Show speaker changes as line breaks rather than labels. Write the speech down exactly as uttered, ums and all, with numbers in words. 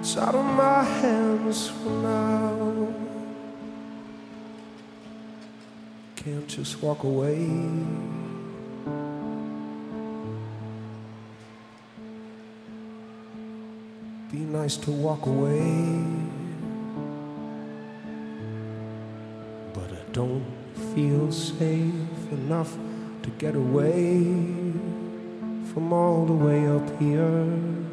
It's out of my hands for now. Can't just walk away. Be nice to walk away, but I don't feel safe enough to get away from all the way up here.